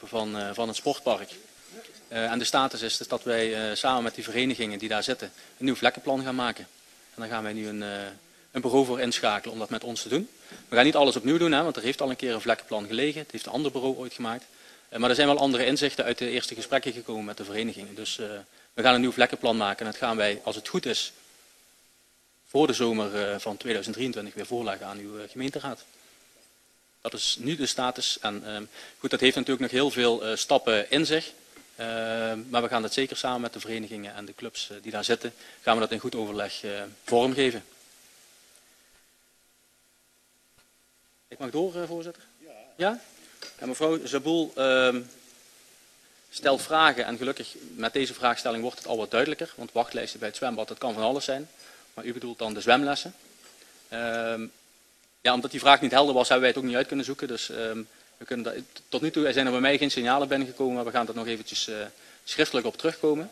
van het sportpark. En de status is dus dat wij samen met die verenigingen die daar zitten een nieuw vlekkenplan gaan maken. En daar gaan wij nu een bureau voor inschakelen om dat met ons te doen. We gaan niet alles opnieuw doen, want er heeft al een keer een vlekkenplan gelegen. Het heeft een ander bureau ooit gemaakt. Maar er zijn wel andere inzichten uit de eerste gesprekken gekomen met de verenigingen. Dus we gaan een nieuw vlekkenplan maken en dat gaan wij, als het goed is, voor de zomer van 2023 weer voorleggen aan uw gemeenteraad. Dat is nu de status. En goed, dat heeft natuurlijk nog heel veel stappen in zich. Maar we gaan dat zeker samen met de verenigingen en de clubs die daar zitten, gaan we dat in goed overleg vormgeven. Ik mag door, voorzitter? Ja? En mevrouw Zaboel stelt vragen en gelukkig met deze vraagstelling wordt het al wat duidelijker. Want wachtlijsten bij het zwembad, dat kan van alles zijn. Maar u bedoelt dan de zwemlessen. Ja, omdat die vraag niet helder was, hebben wij het ook niet uit kunnen zoeken. Dus we kunnen dat, tot nu toe zijn er bij mij geen signalen binnengekomen, maar we gaan er nog eventjes schriftelijk op terugkomen.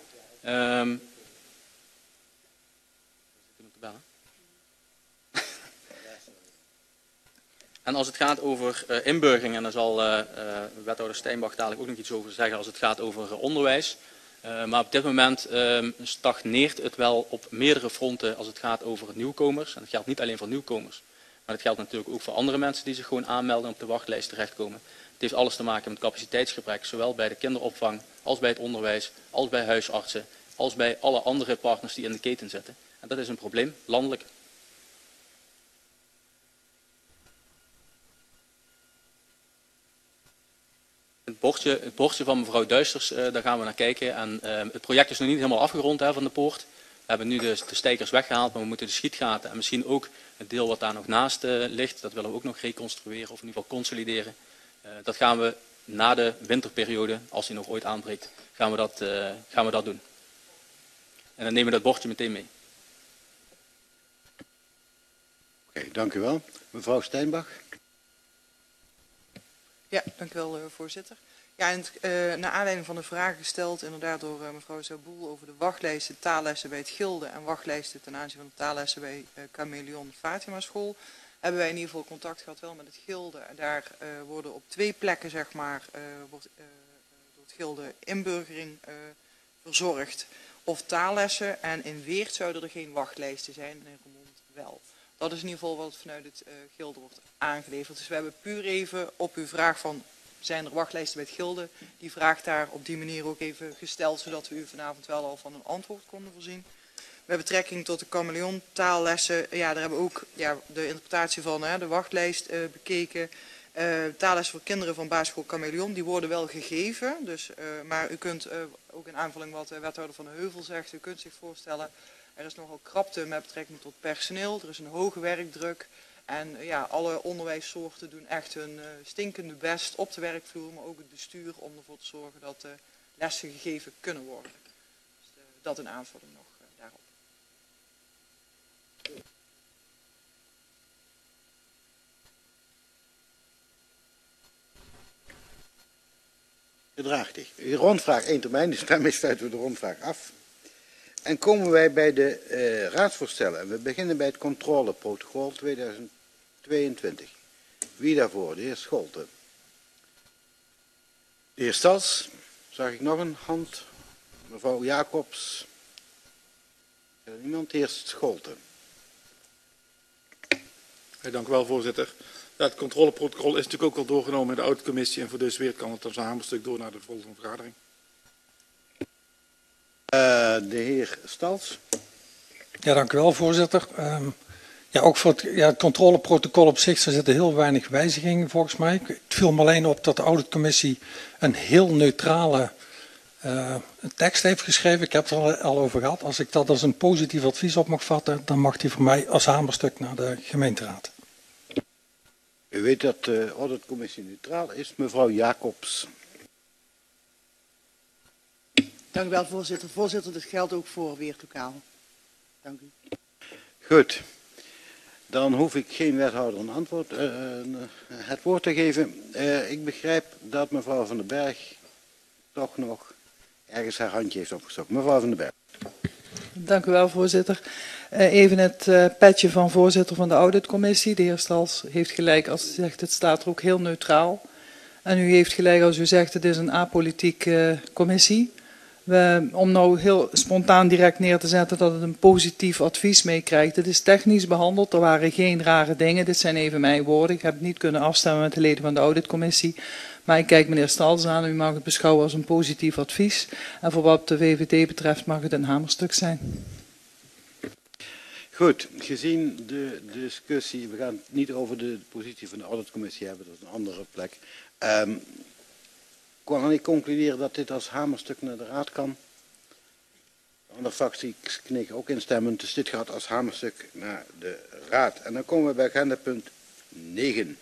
En als het gaat over inburgering, en daar zal wethouder Steinbach dadelijk ook nog iets over zeggen als het gaat over onderwijs. Maar op dit moment stagneert het wel op meerdere fronten als het gaat over nieuwkomers. En dat geldt niet alleen voor nieuwkomers, maar dat geldt natuurlijk ook voor andere mensen die zich gewoon aanmelden en op de wachtlijst terechtkomen. Het heeft alles te maken met capaciteitsgebrek, zowel bij de kinderopvang, als bij het onderwijs, als bij huisartsen, als bij alle andere partners die in de keten zitten. En dat is een probleem, landelijk. Het bordje van mevrouw Duisters, daar gaan we naar kijken. En het project is nog niet helemaal afgerond van de poort. We hebben nu de stijgers weggehaald, maar we moeten de schietgaten en misschien ook het deel wat daar nog naast ligt, dat willen we ook nog reconstrueren of in ieder geval consolideren. Dat gaan we na de winterperiode, als die nog ooit aanbreekt, gaan we dat doen. En dan nemen we dat bordje meteen mee. Oké, dank u wel. Mevrouw Steinbach. Ja, dank u wel, voorzitter. Ja, naar aanleiding van de vraag gesteld inderdaad door mevrouw Zaboel over de wachtlijsten taallessen bij het Gilde en wachtlijsten ten aanzien van de taallessen bij Chameleon Fatima School, hebben wij in ieder geval contact gehad wel met het Gilde. En daar worden op 2 plekken, zeg maar, wordt door het Gilde inburgering verzorgd of taallessen. En in Weert zouden er geen wachtlijsten zijn en in Roermond wel. Dat is in ieder geval wat vanuit het Gilde wordt aangeleverd. Dus we hebben puur even op uw vraag van, zijn er wachtlijsten bij het Gilde? Die vraag daar op die manier ook even gesteld, zodat we u vanavond wel al van een antwoord konden voorzien. Met betrekking tot de Chameleon taallessen, ja, daar hebben we ook de interpretatie van de wachtlijst bekeken. Taallessen voor kinderen van basisschool Chameleon, die worden wel gegeven. Dus, maar u kunt ook in aanvulling wat wethouder Van de Heuvel zegt, u kunt zich voorstellen, er is nogal krapte met betrekking tot personeel, er is een hoge werkdruk. En ja, alle onderwijssoorten doen echt hun stinkende best op de werkvloer, maar ook het bestuur om ervoor te zorgen dat lessen gegeven kunnen worden. Dus, dat een aanvulling nog daarop. Gedraag dich. Rondvraag 1 termijn, dus daarmee sluiten we de rondvraag af. En komen wij bij de raadsvoorstellen. We beginnen bij het controleprotocol 2022. Wie daarvoor? De heer Scholten. De heer Stals. Zag ik nog een hand? Mevrouw Jacobs. Is er niemand? De heer Scholten. Dank u wel, voorzitter. Ja, het controleprotocol is natuurlijk ook al doorgenomen in de auditcommissie en voor dus weer kan het als een hamerstuk door naar de volgende vergadering. De heer Stals. Ja, dank u wel, voorzitter. Ja, ook voor het controleprotocol op zich, er zitten heel weinig wijzigingen volgens mij. Het viel me alleen op dat de auditcommissie een heel neutrale tekst heeft geschreven. Ik heb het er al over gehad. Als ik dat als een positief advies op mag vatten, dan mag die voor mij als hamerstuk naar de gemeenteraad. U weet dat de auditcommissie neutraal is. Mevrouw Jacobs. Dank u wel, voorzitter. Voorzitter, dit geldt ook voor Weertokaal. Dank u. Goed. Dan hoef ik geen wethouder een antwoord, het woord te geven. Ik begrijp dat mevrouw Van den Berg toch nog ergens haar handje heeft opgestoken. Mevrouw Van den Berg. Dank u wel, voorzitter. Even het petje van voorzitter van de auditcommissie. De heer Stals heeft gelijk als hij zegt, het staat er ook heel neutraal. En u heeft gelijk als u zegt, het is een apolitieke commissie. Om nou heel spontaan direct neer te zetten dat het een positief advies meekrijgt. Het is technisch behandeld, er waren geen rare dingen. Dit zijn even mijn woorden. Ik heb het niet kunnen afstemmen met de leden van de auditcommissie. Maar ik kijk meneer Stals aan en u mag het beschouwen als een positief advies. En voor wat de VVD betreft mag het een hamerstuk zijn. Goed, gezien de discussie, we gaan het niet over de positie van de auditcommissie hebben, dat is een andere plek. Kan ik concluderen dat dit als hamerstuk naar de raad kan? De andere fracties knikken ook instemmend, dus dit gaat als hamerstuk naar de raad. En dan komen we bij agendapunt 9.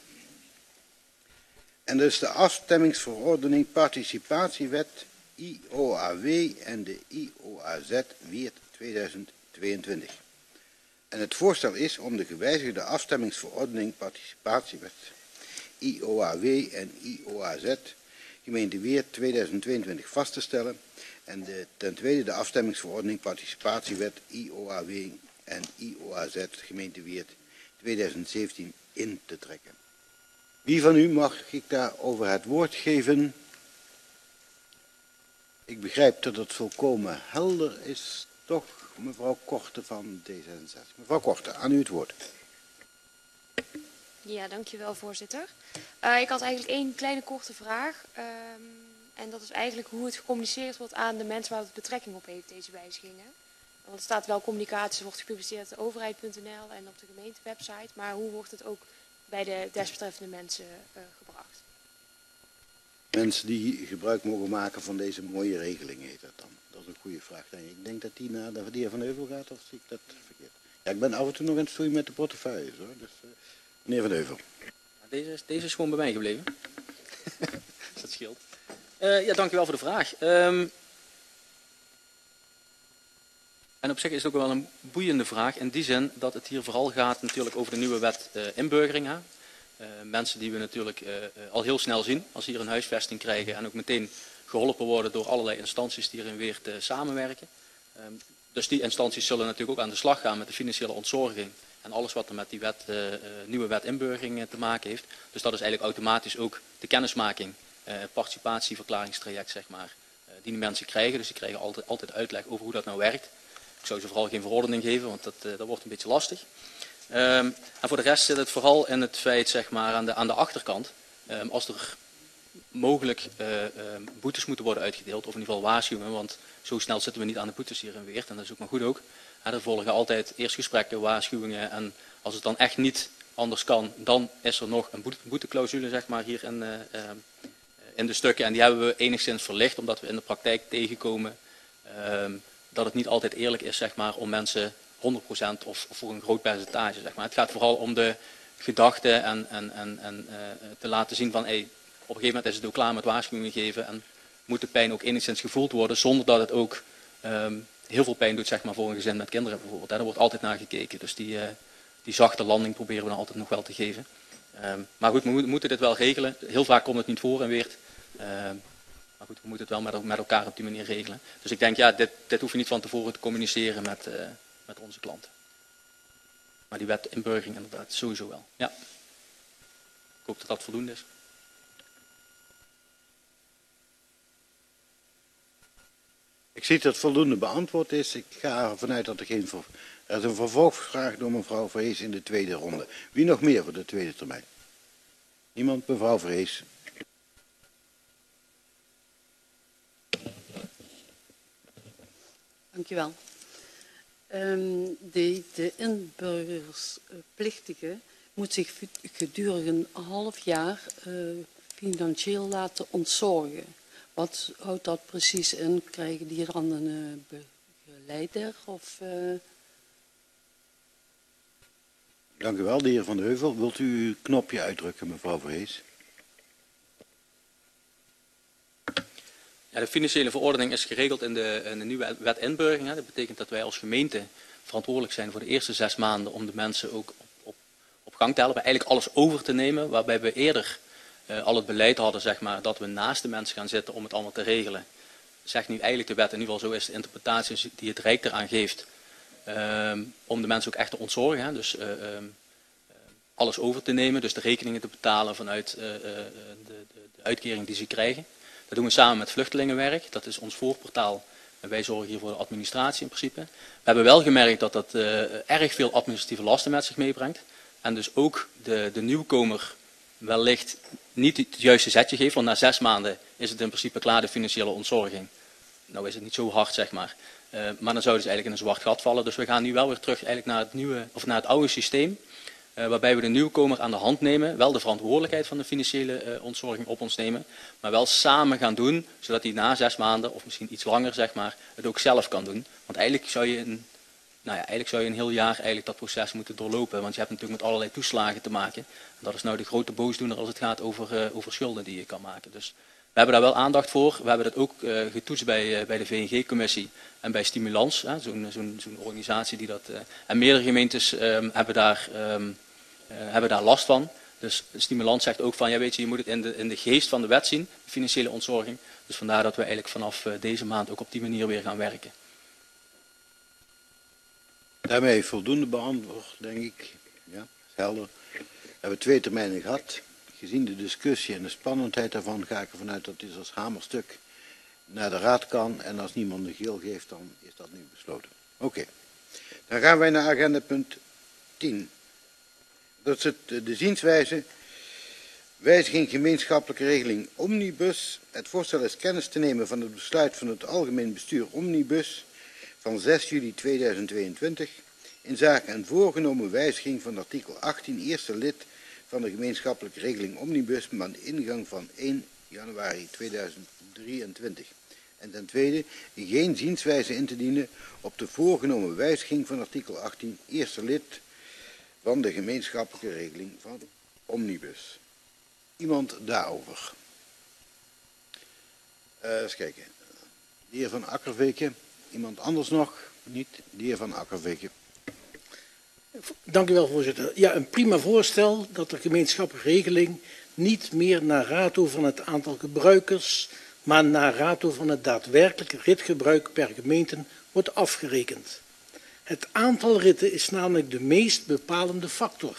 En dus de afstemmingsverordening participatiewet IOAW en de IOAZ Weert 2022. En het voorstel is om de gewijzigde afstemmingsverordening participatiewet IOAW en IOAZ gemeente Weert 2022 vast te stellen en ten tweede de afstemmingsverordening participatiewet IOAW en IOAZ gemeente Weert 2017 in te trekken. Wie van u mag ik daarover het woord geven? Ik begrijp dat het volkomen helder is, toch mevrouw Korte van D66. Mevrouw Korte, aan u het woord. Ja, dankjewel voorzitter. Ik had eigenlijk één kleine korte vraag. En dat is eigenlijk hoe het gecommuniceerd wordt aan de mensen waar het betrekking op heeft, deze wijzigingen. Want er staat wel communicatie, wordt gepubliceerd op overheid.nl en op de gemeentewebsite. Maar hoe wordt het ook bij de desbetreffende mensen gebracht? Mensen die gebruik mogen maken van deze mooie regeling, heet dat dan. Dat is een goede vraag. Ik denk dat die naar de heer Van Heuvel gaat, of zie ik dat verkeerd? Ja, ik ben af en toe nog aan het stoeien met de portefeuilles, hoor. Dus, meneer Van Heuvel. Deze is gewoon bij mij gebleven. Dus dat scheelt. Ja, dank u wel voor de vraag. En op zich is het ook wel een boeiende vraag in die zin dat het hier vooral gaat natuurlijk over de nieuwe wet inburgering. Mensen die we natuurlijk al heel snel zien als ze hier een huisvesting krijgen en ook meteen geholpen worden door allerlei instanties die hier in Weert samenwerken. Dus die instanties zullen natuurlijk ook aan de slag gaan met de financiële ontzorging en alles wat er met die nieuwe wet inburgering te maken heeft. Dus dat is eigenlijk automatisch ook de kennismaking, participatieverklaringstraject zeg maar, die de mensen krijgen. Dus die krijgen altijd uitleg over hoe dat nou werkt. Ik zou ze vooral geen verordening geven, want dat wordt een beetje lastig. En voor de rest zit het vooral in het feit, zeg maar, aan de achterkant, als er mogelijk boetes moeten worden uitgedeeld, of in ieder geval waarschuwingen, want zo snel zitten we niet aan de boetes hier in Weert, en dat is ook maar goed ook. Er volgen altijd eerst gesprekken, waarschuwingen, en als het dan echt niet anders kan, dan is er nog een boeteclausule, zeg maar, hier in de stukken, en die hebben we enigszins verlicht, omdat we in de praktijk tegenkomen dat het niet altijd eerlijk is, zeg maar, om mensen 100% of voor een groot percentage, zeg maar. Het gaat vooral om de gedachte en te laten zien van, hey, op een gegeven moment is het ook klaar met waarschuwingen geven en moet de pijn ook enigszins gevoeld worden, zonder dat het ook heel veel pijn doet, zeg maar, voor een gezin met kinderen bijvoorbeeld. Daar wordt altijd naar gekeken, dus die zachte landing proberen we dan altijd nog wel te geven. Maar goed, we moeten dit wel regelen. Heel vaak komt het niet voor in Weert. Maar goed, we moeten het wel met elkaar op die manier regelen. Dus ik denk, ja, dit hoef je niet van tevoren te communiceren met onze klanten. Maar die wet inburgering inderdaad, sowieso wel. Ja. Ik hoop dat dat voldoende is. Ik zie dat voldoende beantwoord is. Ik ga ervan uit dat er geen... Er is een vervolgvraag door mevrouw Vrees in de tweede ronde. Wie nog meer voor de tweede termijn? Niemand? Mevrouw Vrees. Dankjewel. De inburgersplictige moet zich gedurende een half jaar financieel laten ontzorgen. Wat houdt dat precies in? Krijgen die dan een begeleider? Of, Dank u wel, de heer Van de Heuvel. Wilt u uw knopje uitdrukken, mevrouw Vrees? Ja, de financiële verordening is geregeld in de nieuwe wet inburgering. Dat betekent dat wij als gemeente verantwoordelijk zijn voor de eerste 6 maanden om de mensen ook op gang te helpen. Eigenlijk alles over te nemen, waarbij we eerder al het beleid hadden, zeg maar, dat we naast de mensen gaan zitten om het allemaal te regelen. Zegt nu eigenlijk de wet, in ieder geval zo is de interpretatie die het Rijk eraan geeft, om de mensen ook echt te ontzorgen. Hè? Dus alles over te nemen, dus de rekeningen te betalen vanuit de uitkering die ze krijgen. Dat doen we samen met Vluchtelingenwerk. Dat is ons voorportaal. En wij zorgen hier voor de administratie in principe. We hebben wel gemerkt dat dat erg veel administratieve lasten met zich meebrengt. En dus ook de nieuwkomer wellicht niet het juiste zetje geeft. Want na 6 maanden is het in principe klaar, de financiële ontzorging. Nou is het niet zo hard, zeg maar. Maar dan zouden ze eigenlijk in een zwart gat vallen. Dus we gaan nu wel weer terug eigenlijk naar het oude systeem. Waarbij we de nieuwkomer aan de hand nemen, wel de verantwoordelijkheid van de financiële ontzorging op ons nemen, maar wel samen gaan doen, zodat hij na 6 maanden of misschien iets langer, zeg maar, het ook zelf kan doen. Want eigenlijk zou je een heel jaar eigenlijk dat proces moeten doorlopen, want je hebt natuurlijk met allerlei toeslagen te maken. En dat is nou de grote boosdoener als het gaat over schulden die je kan maken. Dus we hebben daar wel aandacht voor. We hebben dat ook getoetst bij de VNG-commissie en bij Stimulans, zo'n organisatie die dat. En meerdere gemeentes hebben daar last van. Dus Stimulans zegt ook van, ja weet je moet het in de geest van de wet zien, de financiële ontzorging. Dus vandaar dat we eigenlijk vanaf deze maand ook op die manier weer gaan werken. Daarmee voldoende beantwoord, denk ik. Ja, helder. We hebben 2 termijnen gehad. Gezien de discussie en de spannendheid daarvan ga ik ervan uit dat dit als hamerstuk naar de raad kan. En als niemand een geel geeft, dan is dat nu besloten. Oké. Dan gaan wij naar agenda punt 10. Dat is de zienswijze. Wijziging gemeenschappelijke regeling Omnibus. Het voorstel is kennis te nemen van het besluit van het Algemeen Bestuur Omnibus van 6 juli 2022 in zaken een voorgenomen wijziging van artikel 18 eerste lid van de gemeenschappelijke regeling Omnibus met een ingang van 1 januari 2023. En ten tweede, geen zienswijze in te dienen op de voorgenomen wijziging van artikel 18 eerste lid van de gemeenschappelijke regeling van Omnibus. Iemand daarover? Eens kijken. De heer Van Akkerveke. Iemand anders nog? Niet? De heer Van Akkerveke. Dank u wel, voorzitter. Ja, een prima voorstel dat de gemeenschappelijke regeling niet meer naar rato van het aantal gebruikers, maar naar rato van het daadwerkelijke ritgebruik per gemeente wordt afgerekend. Het aantal ritten is namelijk de meest bepalende factor.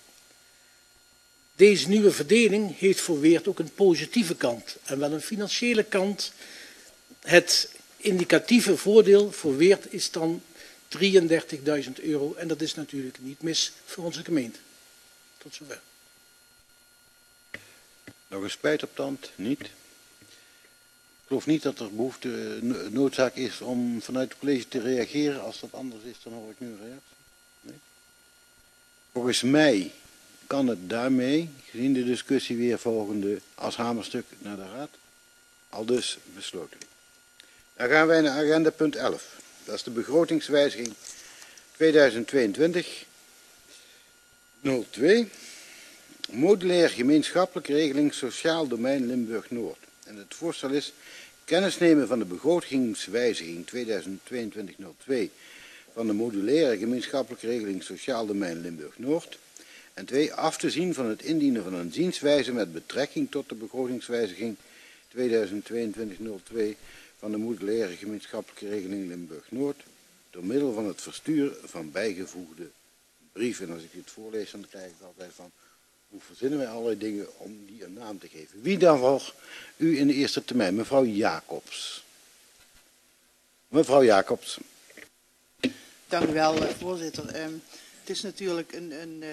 Deze nieuwe verdeling heeft voor Weert ook een positieve kant en wel een financiële kant. Het indicatieve voordeel voor Weert is dan €33.000 en dat is natuurlijk niet mis voor onze gemeente. Tot zover. Nog een spijt op tand? Niet? Ik geloof niet dat er noodzaak is om vanuit het college te reageren. Als dat anders is, dan hoor ik nu een reactie. Nee? Volgens mij kan het daarmee, gezien de discussie weer volgende als hamerstuk naar de raad, al dus besloten. Dan gaan wij naar agenda punt 11. Dat is de begrotingswijziging 2022-02. Modulair gemeenschappelijke regeling Sociaal Domein Limburg-Noord. En het voorstel is kennis nemen van de begrotingswijziging 2022-02 van de modulaire gemeenschappelijke regeling Sociaal Domein Limburg-Noord. En 2. Af te zien van het indienen van een zienswijze met betrekking tot de begrotingswijziging 2022-02 van de modulaire gemeenschappelijke regeling Limburg-Noord door middel van het versturen van bijgevoegde brieven. En als ik dit voorlees, dan krijg ik altijd van, hoe verzinnen wij allerlei dingen om die een naam te geven. Wie daarvoor u in de eerste termijn? Mevrouw Jacobs. Mevrouw Jacobs. Dank u wel, voorzitter. Het is natuurlijk een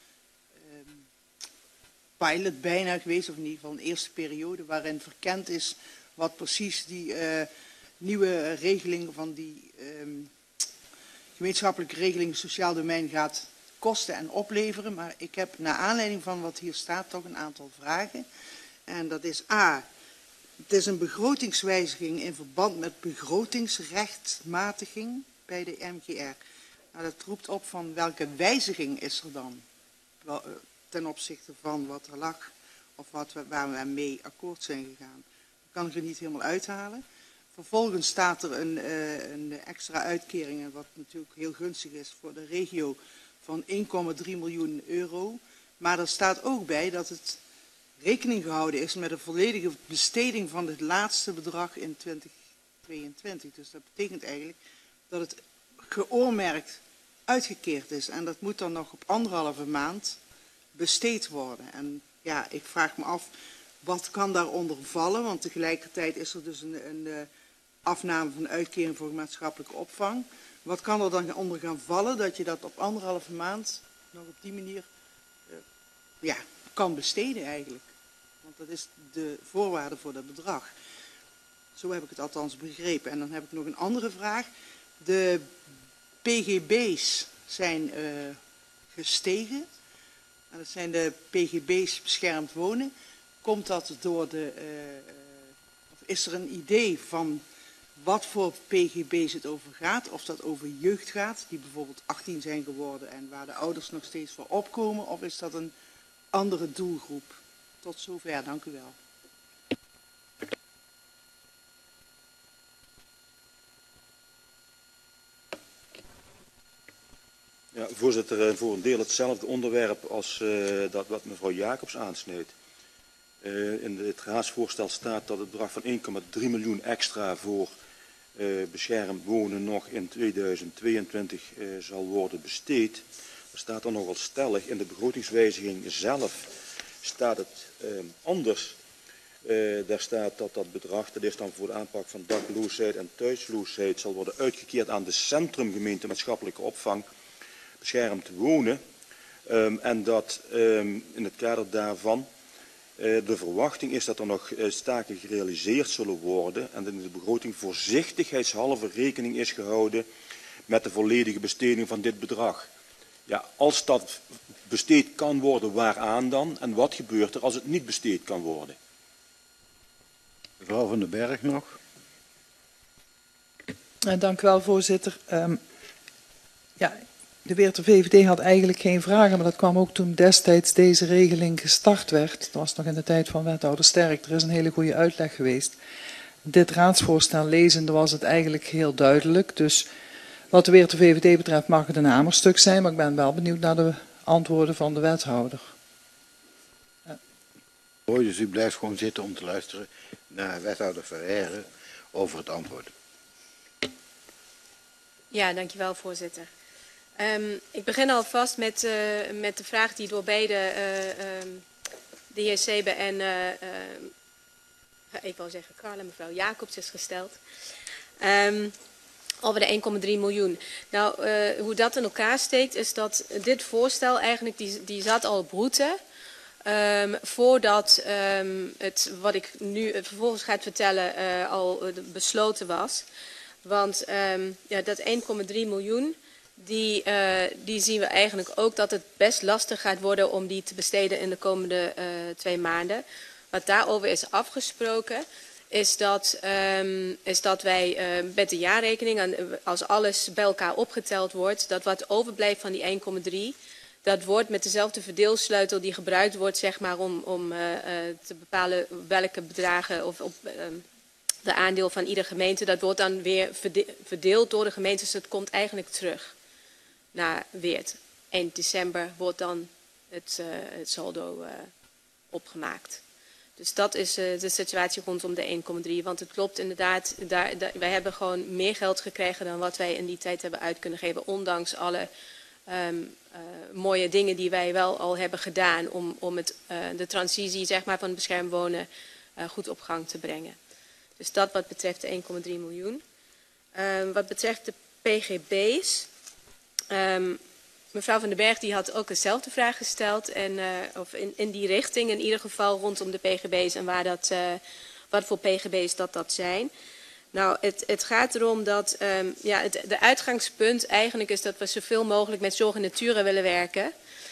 pilot bijna geweest, of in ieder geval een eerste periode, waarin verkend is wat precies die nieuwe regeling van die gemeenschappelijke regeling sociaal domein gaat kosten en opleveren. Maar ik heb naar aanleiding van wat hier staat toch een aantal vragen. En dat is A. Het is een begrotingswijziging in verband met begrotingsrechtmatiging bij de MGR. Nou, dat roept op van welke wijziging is er dan ten opzichte van wat er lag of waar we mee akkoord zijn gegaan. Dat kan ik er niet helemaal uithalen. Vervolgens staat er een extra uitkering, wat natuurlijk heel gunstig is voor de regio, van 1,3 miljoen euro. Maar er staat ook bij dat het rekening gehouden is met een volledige besteding van het laatste bedrag in 2022. Dus dat betekent eigenlijk dat het geoormerkt uitgekeerd is. En dat moet dan nog op 1,5 maand besteed worden. En ja, ik vraag me af wat kan daaronder vallen? Want tegelijkertijd is er dus een afname van de uitkering voor maatschappelijke opvang. Wat kan er dan onder gaan vallen dat je dat op 1,5 maand nog op die manier kan besteden eigenlijk? Want dat is de voorwaarde voor dat bedrag. Zo heb ik het althans begrepen. En dan heb ik nog een andere vraag. De PGB's zijn gestegen. En dat zijn de PGB's beschermd wonen. Komt dat door of is er een idee van wat voor PGB's het over gaat? Of dat over jeugd gaat, die bijvoorbeeld 18 zijn geworden en waar de ouders nog steeds voor opkomen? Of is dat een andere doelgroep? Tot zover, dank u wel. Ja, voorzitter, voor een deel hetzelfde onderwerp als dat wat mevrouw Jacobs aansneed. In het raadsvoorstel staat dat het bedrag van 1,3 miljoen extra voor beschermd wonen nog in 2022 zal worden besteed. Er staat dan nogal stellig, in de begrotingswijziging zelf staat het anders. Daar staat dat dat bedrag, dat is dan voor de aanpak van dakloosheid en thuisloosheid, zal worden uitgekeerd aan de centrumgemeente maatschappelijke opvang beschermd wonen. En dat in het kader daarvan de verwachting is dat er nog taken gerealiseerd zullen worden en dat in de begroting voorzichtigheidshalve rekening is gehouden met de volledige besteding van dit bedrag. Ja, als dat besteed kan worden, waaraan dan? En wat gebeurt er als het niet besteed kan worden? Mevrouw van den Berg nog. Dank u wel, voorzitter. De Weerter VVD had eigenlijk geen vragen, maar dat kwam ook toen destijds deze regeling gestart werd. Dat was nog in de tijd van wethouder Sterk. Er is een hele goede uitleg geweest. Dit raadsvoorstel lezende was het eigenlijk heel duidelijk. Dus wat de Weerter VVD betreft mag het een hamerstuk zijn, maar ik ben wel benieuwd naar de antwoorden van de wethouder. Dus u blijft gewoon zitten om te luisteren naar wethouder Verheeren over het antwoord. Ja, dankjewel, voorzitter. Ik begin alvast met de vraag die door beide de heer Sebe en ik wou zeggen Carla, mevrouw Jacobs is gesteld. Over de 1,3 miljoen. Nou, hoe dat in elkaar steekt is dat dit voorstel eigenlijk, die zat al op route. Voordat het, wat ik nu vervolgens ga vertellen, al besloten was. Want dat 1,3 miljoen, die zien we eigenlijk ook dat het best lastig gaat worden om die te besteden in de komende 2 maanden. Wat daarover is afgesproken is dat wij met de jaarrekening, als alles bij elkaar opgeteld wordt, dat wat overblijft van die 1,3, dat wordt met dezelfde verdeelsleutel die gebruikt wordt, zeg maar, om te bepalen welke bedragen of op de aandeel van iedere gemeente, dat wordt dan weer verdeeld door de gemeentes. Dus het komt eigenlijk terug naar Weert. 1 december wordt dan het saldo opgemaakt. Dus dat is de situatie rondom de 1,3. Want het klopt inderdaad, wij hebben gewoon meer geld gekregen dan wat wij in die tijd hebben uit kunnen geven. Ondanks alle mooie dingen die wij wel al hebben gedaan om de transitie, zeg maar, van beschermd wonen goed op gang te brengen. Dus dat wat betreft de 1,3 miljoen. Wat betreft de PGB's. Mevrouw van den Berg die had ook dezelfde vraag gesteld. Of in die richting in ieder geval rondom de PGB's en wat voor PGB's dat zijn. Nou, het gaat erom dat de uitgangspunt eigenlijk is dat we zoveel mogelijk met zorg en nature willen werken.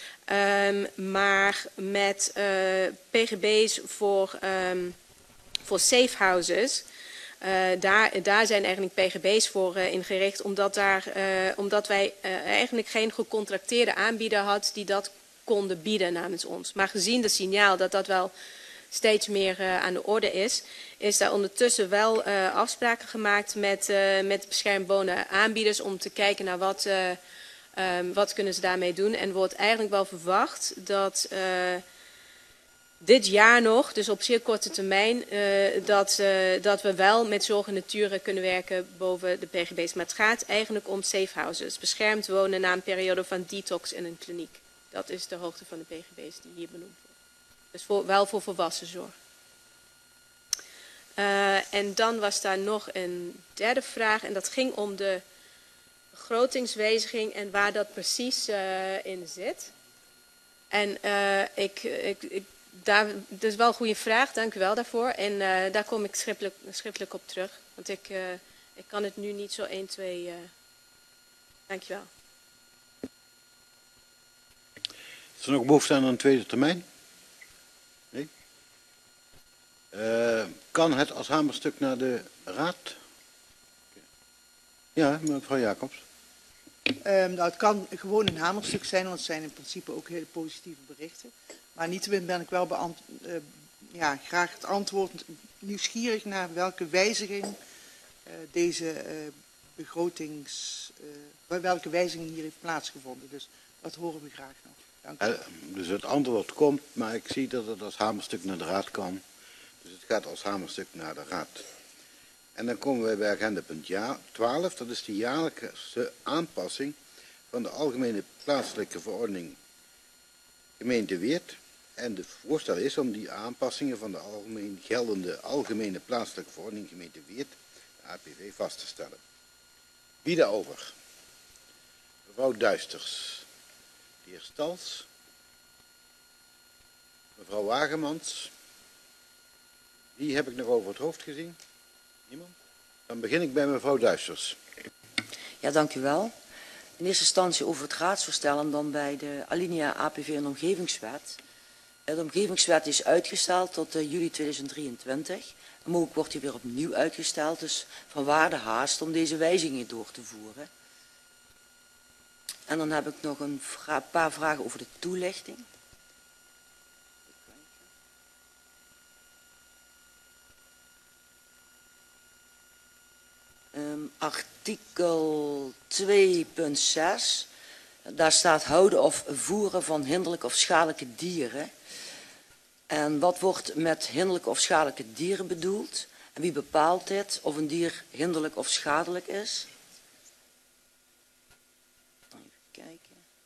Maar met PGB's voor safe houses, daar zijn eigenlijk PGB's voor ingericht, omdat wij eigenlijk geen gecontracteerde aanbieder hadden die dat konden bieden namens ons. Maar gezien het signaal dat dat wel steeds meer aan de orde is daar ondertussen wel afspraken gemaakt met beschermd wonen aanbieders om te kijken naar wat kunnen ze daarmee doen. En wordt eigenlijk wel verwacht dat dit jaar nog, dus op zeer korte termijn, dat we wel met zorg en nature kunnen werken boven de PGB's. Maar het gaat eigenlijk om safe houses, beschermd wonen na een periode van detox in een kliniek. Dat is de hoogte van de PGB's die hier benoemd worden. Dus wel voor volwassenzorg. En dan was daar nog een derde vraag en dat ging om de begrotingswijziging en waar dat precies in zit. En dat is wel een goede vraag, dank u wel daarvoor. En daar kom ik schriftelijk op terug, want ik kan het nu niet zo 1, 2... dank je wel. Is er nog behoefte aan een tweede termijn? Nee? Kan het als hamerstuk naar de raad? Ja, mevrouw Jacobs. Nou, het kan gewoon een hamerstuk zijn, want het zijn in principe ook hele positieve berichten. Maar niettemin ben ik wel graag het antwoord nieuwsgierig naar welke wijziging welke wijziging hier heeft plaatsgevonden. Dus dat horen we graag nog. Dank u. Dus het antwoord komt, maar ik zie dat het als hamerstuk naar de raad kan. Dus het gaat als hamerstuk naar de raad. En dan komen wij bij agendapunt 12, dat is de jaarlijkse aanpassing van de Algemene Plaatselijke Verordening Gemeente Weert. En het voorstel is om die aanpassingen van de geldende Algemene Plaatselijke Verordening Gemeente Weert, de APV, vast te stellen. Wie daarover? Mevrouw Duisters, de heer Stals, mevrouw Wagemans. Die heb ik nog over het hoofd gezien. Niemand? Dan begin ik bij mevrouw Duisters. Ja, dank u wel. In eerste instantie over het raadsvoorstel en dan bij de alinea APV en omgevingswet. De omgevingswet is uitgesteld tot juli 2023. En mogelijk wordt die weer opnieuw uitgesteld, dus vanwaar de haast om deze wijzigingen door te voeren. En dan heb ik nog een paar vragen over de toelichting. Artikel 2.6, daar staat houden of voeren van hinderlijke of schadelijke dieren. En wat wordt met hinderlijke of schadelijke dieren bedoeld? En wie bepaalt dit, of een dier hinderlijk of schadelijk is? Even kijken.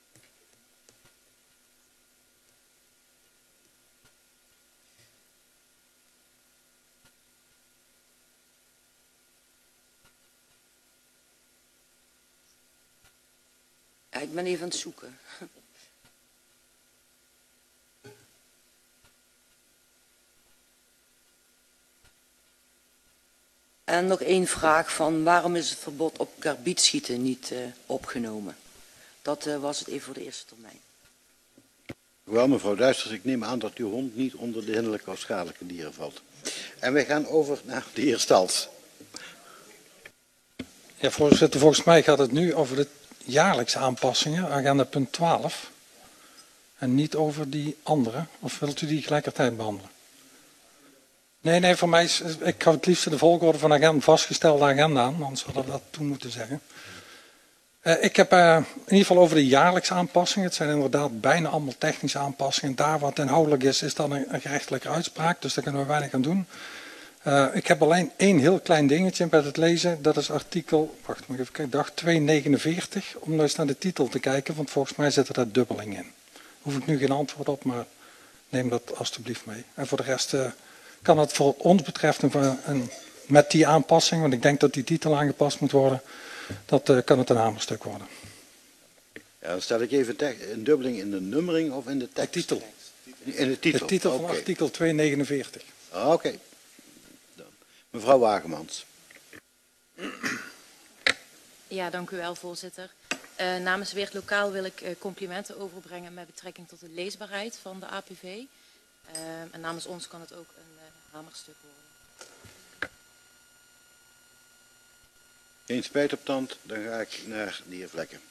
Ja, ik ben even aan het zoeken. En nog één vraag van waarom is het verbod op karbietschieten niet opgenomen? Dat was het even voor de eerste termijn. Wel, mevrouw Duisters, ik neem aan dat uw hond niet onder de hinderlijke of schadelijke dieren valt. En wij gaan over naar de heer Stals. Ja, voorzitter, volgens mij gaat het nu over de jaarlijkse aanpassingen, agenda punt 12. En niet over die andere. Of wilt u die gelijkertijd behandelen? Nee, voor mij is, ik hou het liefst de volgorde van agenda, vastgestelde agenda aan, anders hadden we dat toen moeten zeggen. Ik heb in ieder geval over de jaarlijkse aanpassingen. Het zijn inderdaad bijna allemaal technische aanpassingen. Daar wat inhoudelijk is dan een gerechtelijke uitspraak, dus daar kunnen we weinig aan doen. Ik heb alleen één heel klein dingetje bij het lezen. Dat is artikel, wacht, moet ik even kijken, dag 249. Om nou eens naar de titel te kijken, want volgens mij zit er daar dubbeling in. Hoef ik nu geen antwoord op, maar neem dat alstublieft mee. En voor de rest kan het voor ons betreft met die aanpassing, want ik denk dat die titel aangepast moet worden, kan het een hamerstuk worden. Ja, dan stel ik even een dubbeling in de nummering of in de tekst? De titel. In de titel? De titel van artikel 249. Oké. Mevrouw Wagemans. Ja, dank u wel, voorzitter. Namens Weert Lokaal wil ik complimenten overbrengen met betrekking tot de leesbaarheid van de APV. En namens ons kan het ook een hamerstuk worden. Geen spijt op tand, dan ga ik naar de heer Vlekken.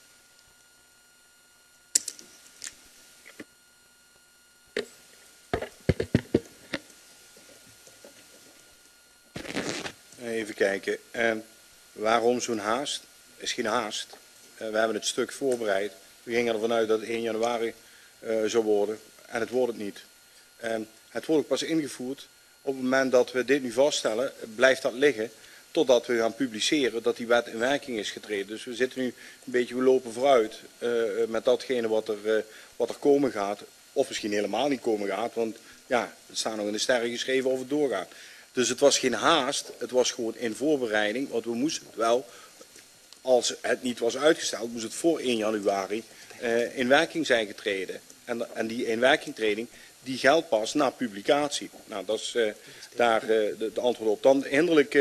Even kijken. Waarom zo'n haast? Er is geen haast. We hebben het stuk voorbereid. We gingen ervan uit dat het 1 januari zou worden. En het wordt het niet. Het wordt ook pas ingevoerd. Op het moment dat we dit nu vaststellen, blijft dat liggen. Totdat we gaan publiceren dat die wet in werking is getreden. Dus we zitten nu een beetje, we lopen vooruit met datgene wat er komen gaat. Of misschien helemaal niet komen gaat. Want ja, het staat nog in de sterren geschreven of het doorgaat. Dus het was geen haast, het was gewoon in voorbereiding, want we moesten het wel, als het niet was uitgesteld, moest het voor 1 januari in werking zijn getreden. En die inwerkingtreding, die geldt pas na publicatie. Nou, dat is daar de antwoord op. Dan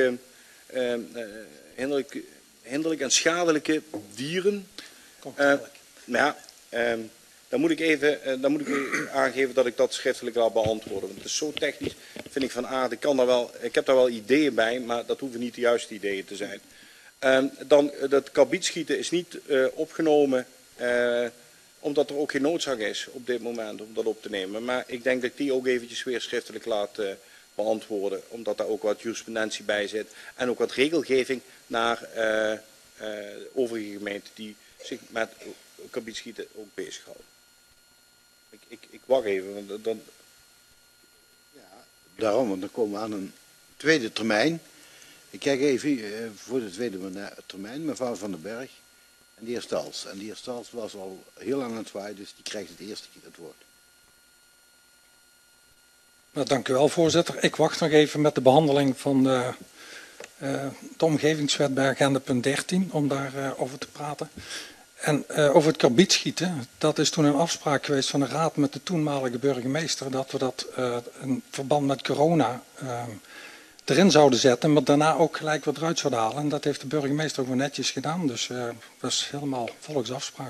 hinderlijke en schadelijke dieren. Dan moet ik aangeven dat ik dat schriftelijk wil beantwoorden. Want het is zo technisch, vind ik van aard. Ik heb daar wel ideeën bij, maar dat hoeven niet de juiste ideeën te zijn. Dan dat karbietschieten is niet opgenomen, omdat er ook geen noodzaak is op dit moment om dat op te nemen. Maar ik denk dat ik die ook eventjes weer schriftelijk laat beantwoorden, omdat daar ook wat jurisprudentie bij zit. En ook wat regelgeving naar overige gemeenten die zich met karbietschieten ook bezighouden. Ik wacht even, want dan... Daarom, want dan komen we aan een tweede termijn. Ik kijk even voor de tweede termijn, mevrouw Van den Berg en de heer Stals. En de heer Stals was al heel lang aan het zwaaien, dus die krijgt het eerste keer het woord. Nou, dank u wel, voorzitter. Ik wacht nog even met de behandeling van de omgevingswet bij agenda punt 13, om daarover over te praten. En over het karbietschieten, dat is toen een afspraak geweest van de raad met de toenmalige burgemeester, dat we dat in verband met corona erin zouden zetten, maar daarna ook gelijk wat eruit zouden halen. En dat heeft de burgemeester ook netjes gedaan, dus dat is helemaal volgens afspraak.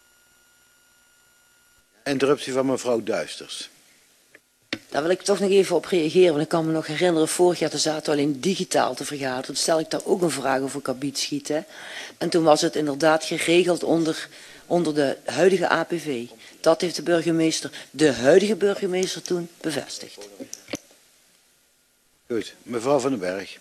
Interruptie van mevrouw Duisters. Daar wil ik toch nog even op reageren, want ik kan me nog herinneren, vorig jaar zaten we alleen digitaal te vergaderen. Toen stel ik daar ook een vraag over karbietschieten. En toen was het inderdaad geregeld onder de huidige APV. Dat heeft de huidige burgemeester toen bevestigd. Goed, mevrouw Van den Berg.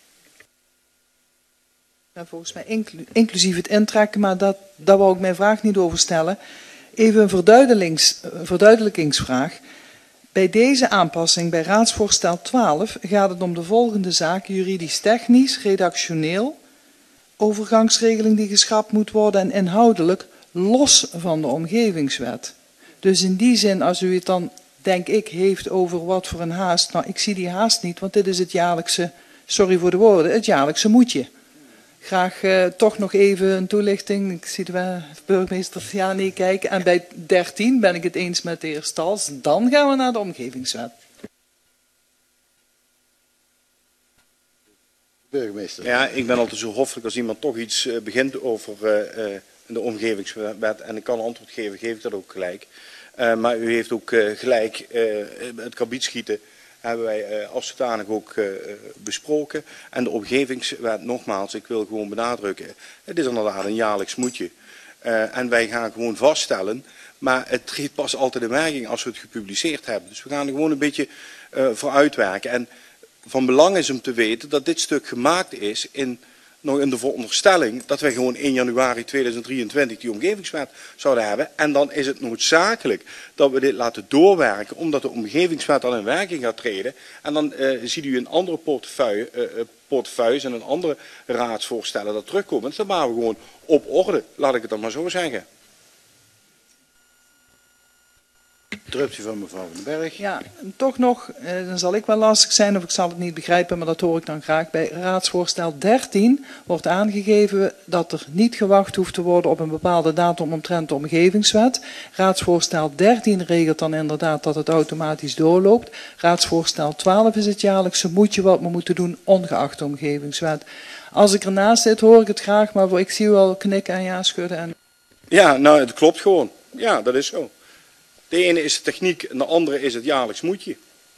Nou, volgens mij inclusief het intrekken, maar daar wou ik mijn vraag niet over stellen. Even een verduidelijkingsvraag. Bij deze aanpassing bij raadsvoorstel 12 gaat het om de volgende zaken: juridisch-technisch, redactioneel, overgangsregeling die geschrapt moet worden en inhoudelijk los van de omgevingswet. Dus in die zin, als u het dan, denk ik, heeft over wat voor een haast, nou, ik zie die haast niet, want dit is het jaarlijkse, sorry voor de woorden, het jaarlijkse moetje. Graag toch nog even een toelichting. Ik zie de burgemeester ja nee kijken. En bij 13 ben ik het eens met de heer Stals. Dan gaan we naar de omgevingswet. Burgemeester. Ja, ik ben altijd zo hoffelijk als iemand toch iets begint over de omgevingswet en ik kan antwoord geven, geef ik dat ook gelijk. Maar u heeft ook gelijk, het karbietschieten hebben wij als zodanig ook besproken. En de omgevingswet, nogmaals, ik wil gewoon benadrukken, het is inderdaad een jaarlijks moetje. En wij gaan gewoon vaststellen, maar het treedt pas altijd in werking als we het gepubliceerd hebben. Dus we gaan er gewoon een beetje voor uitwerken. En van belang is om te weten dat dit stuk gemaakt is nog in de veronderstelling dat wij gewoon 1 januari 2023 die omgevingswet zouden hebben. En dan is het noodzakelijk dat we dit laten doorwerken, omdat de omgevingswet dan in werking gaat treden. En dan ziet u in andere portefeuilles en in andere raadsvoorstellen dat terugkomen. Dus dan waren we gewoon op orde, laat ik het dan maar zo zeggen. Interruptie van mevrouw Van den Berg. Ja, toch nog, dan zal ik wel lastig zijn of ik zal het niet begrijpen, maar dat hoor ik dan graag. Bij raadsvoorstel 13 wordt aangegeven dat er niet gewacht hoeft te worden op een bepaalde datum omtrent de omgevingswet. Raadsvoorstel 13 regelt dan inderdaad dat het automatisch doorloopt. Raadsvoorstel 12 is het jaarlijkse moetje wat we moeten doen ongeacht de omgevingswet. Als ik ernaast zit hoor ik het graag, maar ik zie u al knikken en ja schudden. En... Ja, nou het klopt gewoon. Ja, dat is zo. De ene is de techniek en de andere is het jaarlijks moetje.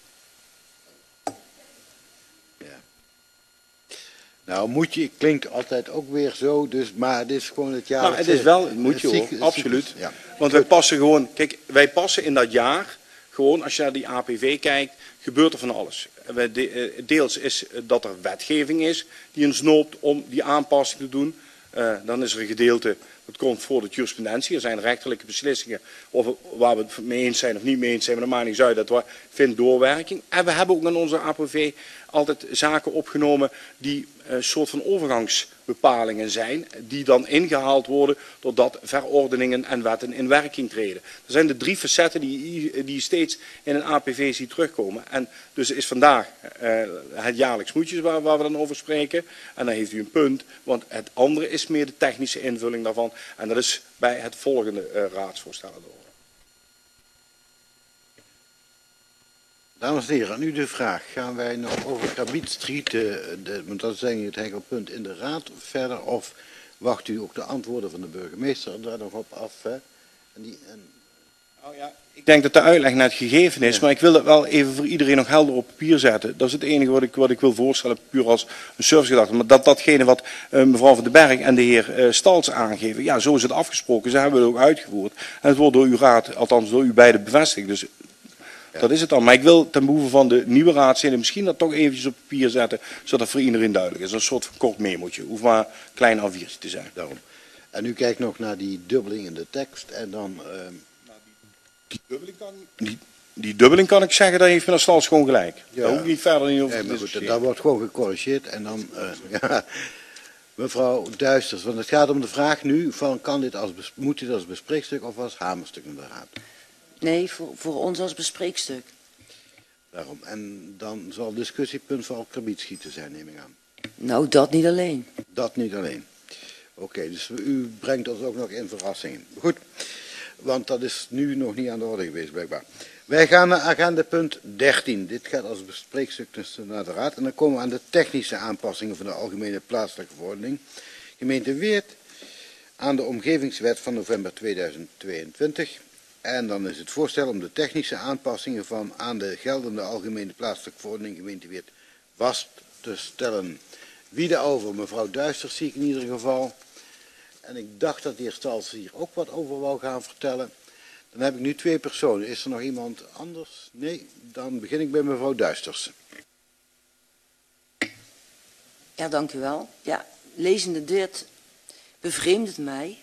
Ja. Nou, moetje klinkt altijd ook weer zo, dus, maar het is gewoon het jaarlijkse... Nou, het is wel een moetje hoor, absoluut. Ja. Want wij passen gewoon, kijk, wij passen in dat jaar, gewoon als je naar die APV kijkt, gebeurt er van alles. Deels is dat er wetgeving is die ons noopt om die aanpassing te doen. Dan is er een gedeelte Het komt voor de jurisprudentie. Er zijn rechterlijke beslissingen waar we het mee eens zijn of niet mee eens zijn. Maar dat maakt niet uit. Dat vindt doorwerking. En we hebben ook in onze APV altijd zaken opgenomen die een soort van overgangsbepalingen zijn. Die dan ingehaald worden doordat verordeningen en wetten in werking treden. Er zijn de 3 facetten die je steeds in een APV ziet terugkomen. En dus is vandaag het jaarlijks moedjes waar we dan over spreken. En dan heeft u een punt. Want het andere is meer de technische invulling daarvan. En dat is bij het volgende raadsvoorstel. Dames en heren, aan u de vraag. Gaan wij nog over Krabiet Street, want dat is eigenlijk het hekelpunt in de raad, verder? Of wacht u ook de antwoorden van de burgemeester daar nog op af? Hè? Nou ja, ik denk dat de uitleg net gegeven is, maar ik wil dat wel even voor iedereen nog helder op papier zetten. Dat is het enige wat ik wil voorstellen, puur als een servicegedachte. Maar datgene wat mevrouw Van den Berg en de heer Stalts aangeven, ja, zo is het afgesproken. Ze hebben het ook uitgevoerd. En het wordt door uw raad, althans door u beiden bevestigd. Dus dat is het dan. Maar ik wil ten behoeve van de nieuwe raadsleden misschien dat toch eventjes op papier zetten, zodat het voor iedereen duidelijk is. Een soort van kort memootje. Hoeft maar een klein A4'tje te zijn. Daarom. En u kijkt nog naar die dubbeling in de tekst en dan... Die dubbeling kan ik zeggen, daar heeft meneer Stalts gewoon gelijk. Ja. Daar hoef ik niet verder in over te maar discussiëren. goed, daar wordt gewoon gecorrigeerd en dan... ja. Mevrouw Duisters, want het gaat om de vraag nu van moet dit als bespreekstuk of als hamerstuk naar de raad? Nee, voor ons als bespreekstuk. Daarom. En dan zal discussiepunt vooral krabbietschieten zijn, neem ik aan. Nou, dat niet alleen. Dat niet alleen. Oké, dus u brengt ons ook nog in verrassingen. Goed, want dat is nu nog niet aan de orde geweest, blijkbaar. Wij gaan naar agendapunt 13. Dit gaat als bespreekstuk dus naar de raad. En dan komen we aan de technische aanpassingen van de Algemene Plaatselijke Verordening. Gemeente Weert aan de Omgevingswet van november 2022. En dan is het voorstel om de technische aanpassingen van aan de geldende Algemene Plaatselijke Verordening gemeente Weert vast te stellen. Wie daarover? Mevrouw Duisters zie ik in ieder geval. En ik dacht dat de heer Stalts hier ook wat over wou gaan vertellen. Dan heb ik nu 2 personen. Is er nog iemand anders? Nee, dan begin ik bij mevrouw Duisters. Ja, dank u wel. Ja, lezende dit bevreemdt het mij.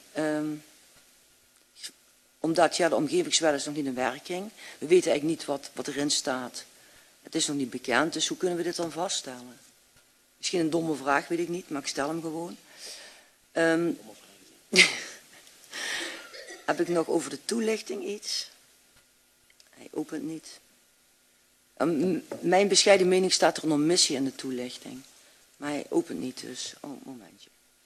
Omdat ja, de omgevingswet is nog niet in werking. We weten eigenlijk niet wat erin staat. Het is nog niet bekend, dus hoe kunnen we dit dan vaststellen? Misschien een domme vraag, weet ik niet, maar ik stel hem gewoon. Heb ik nog over de toelichting iets? Hij opent niet. Mijn bescheiden mening staat er een omissie in de toelichting. Maar hij opent niet, dus een momentje.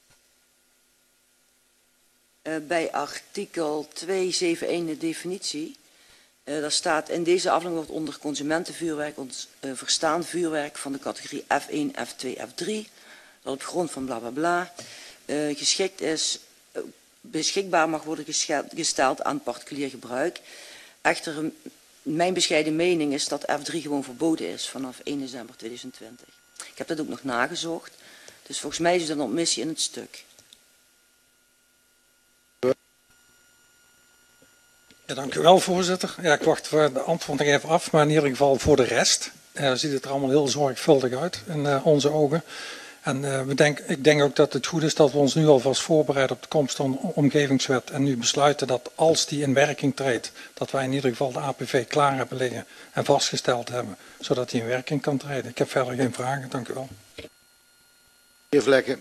Bij artikel 271 de definitie. Daar staat in deze afdeling wordt onder consumentenvuurwerk verstaan vuurwerk van de categorie F1, F2, F3. Dat op grond van bla bla bla geschikt is, beschikbaar mag worden gesteld aan particulier gebruik. Echter, mijn bescheiden mening is dat F3 gewoon verboden is vanaf 1 december 2020. Ik heb dat ook nog nagezocht. Dus volgens mij is dat een omissie in het stuk. Ja, dank u wel, voorzitter. Ja, ik wacht voor de antwoord nog even af, maar in ieder geval voor de rest ziet het er allemaal heel zorgvuldig uit in onze ogen. En ik denk ook dat het goed is dat we ons nu alvast voorbereiden op de komst van de omgevingswet en nu besluiten dat als die in werking treedt, dat wij in ieder geval de APV klaar hebben liggen en vastgesteld hebben, zodat die in werking kan treden. Ik heb verder geen vragen, dank u wel. Heer Vlekken.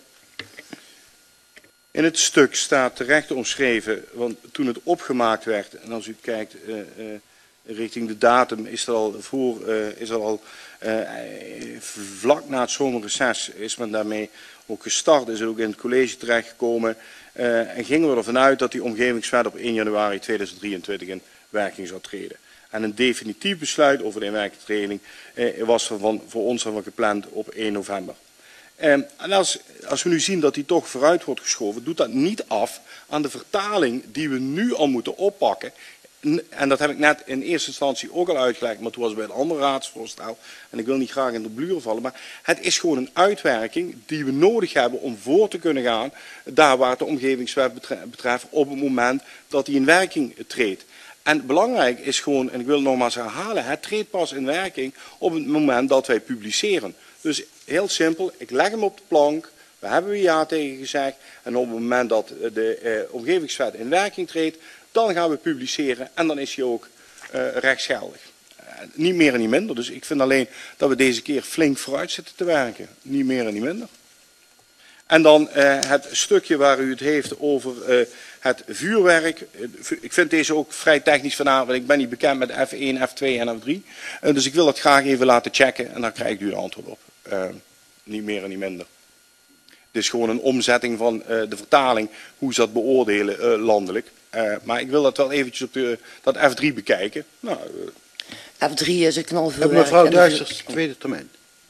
In het stuk staat terecht omschreven, want toen het opgemaakt werd, en als u kijkt richting de datum, is er al vlak na het zomerreces is men daarmee ook gestart, is het ook in het college terechtgekomen en gingen we ervan uit dat die omgevingswet op 1 januari 2023 in werking zou treden. En een definitief besluit over de inwerkingtreding was voor ons dan gepland op 1 november. En als we nu zien dat die toch vooruit wordt geschoven, doet dat niet af aan de vertaling die we nu al moeten oppakken. En dat heb ik net in eerste instantie ook al uitgelegd, maar toen was het bij een ander raadsvoorstel. En ik wil niet graag in de bluren vallen, maar het is gewoon een uitwerking die we nodig hebben om voor te kunnen gaan, daar waar het de omgevingswet betreft, op het moment dat die in werking treedt. En belangrijk is gewoon, en ik wil het nogmaals herhalen, het treedt pas in werking op het moment dat wij publiceren. Dus heel simpel, ik leg hem op de plank, we Daar hebben we ja tegen gezegd. En op het moment dat de omgevingswet in werking treedt, dan gaan we publiceren en dan is hij ook rechtsgeldig. Niet meer en niet minder. Dus ik vind alleen dat we deze keer flink vooruit zitten te werken. Niet meer en niet minder. En dan het stukje waar u het heeft over het vuurwerk. Ik vind deze ook vrij technisch vanavond. Ik ben niet bekend met F1, F2 en F3. Dus ik wil dat graag even laten checken en daar krijgt u een antwoord op. Niet meer en niet minder. Het is gewoon een omzetting van de vertaling, hoe ze dat beoordelen landelijk. Maar ik wil dat wel eventjes op dat F3 bekijken. Nou, F3 is een knalvuurwerk. Mevrouw Duisters, tweede termijn.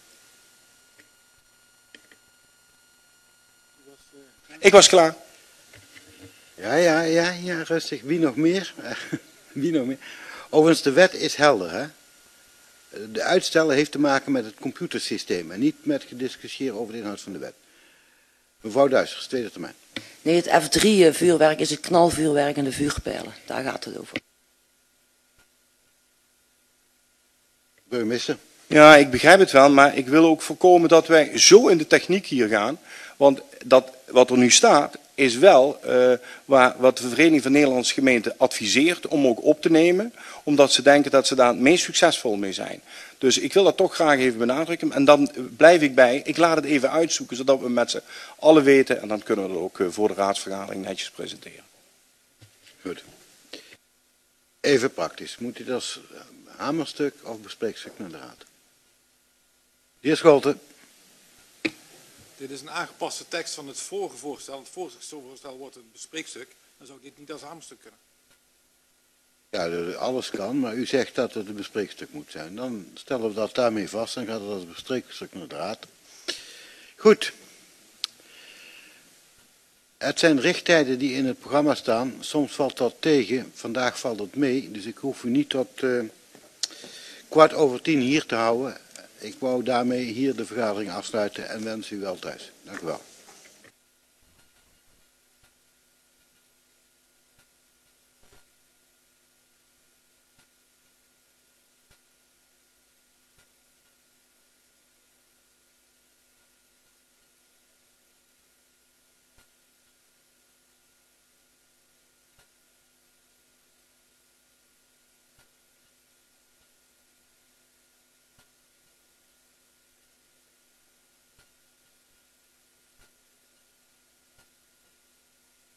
Ik was klaar. Ja, rustig. Wie nog meer? Wie nog meer? Overigens, de wet is helder, hè? De uitstellen heeft te maken met het computersysteem en niet met gediscussieerd over de inhoud van de wet. Mevrouw Duisters, tweede termijn. Nee, het F3 vuurwerk is het knalvuurwerk en de vuurpijlen. Daar gaat het over. Burgemeester. Ja, ik begrijp het wel, maar ik wil ook voorkomen dat wij zo in de techniek hier gaan. Want wat er nu staat is wel wat de Vereniging van Nederlandse Gemeenten adviseert om ook op te nemen. Omdat ze denken dat ze daar het meest succesvol mee zijn. Dus ik wil dat toch graag even benadrukken. En dan blijf ik bij. Ik laat het even uitzoeken zodat we met z'n allen weten. En dan kunnen we dat ook voor de raadsvergadering netjes presenteren. Goed. Even praktisch. Moet dit als hamerstuk of bespreekstuk naar de raad? De heer Scholten. Dit is een aangepaste tekst van het vorige voorstel. Het vorige voorstel wordt een bespreekstuk. Dan zou ik dit niet als hamerstuk kunnen. Ja, alles kan, maar u zegt dat het een bespreekstuk moet zijn. Dan stellen we dat daarmee vast. Dan gaat het als bespreekstuk naar de raad. Goed. Het zijn richttijden die in het programma staan. Soms valt dat tegen. Vandaag valt het mee. Dus ik hoef u niet tot 10:15 hier te houden. Ik wou daarmee hier de vergadering afsluiten en wens u wel thuis. Dank u wel.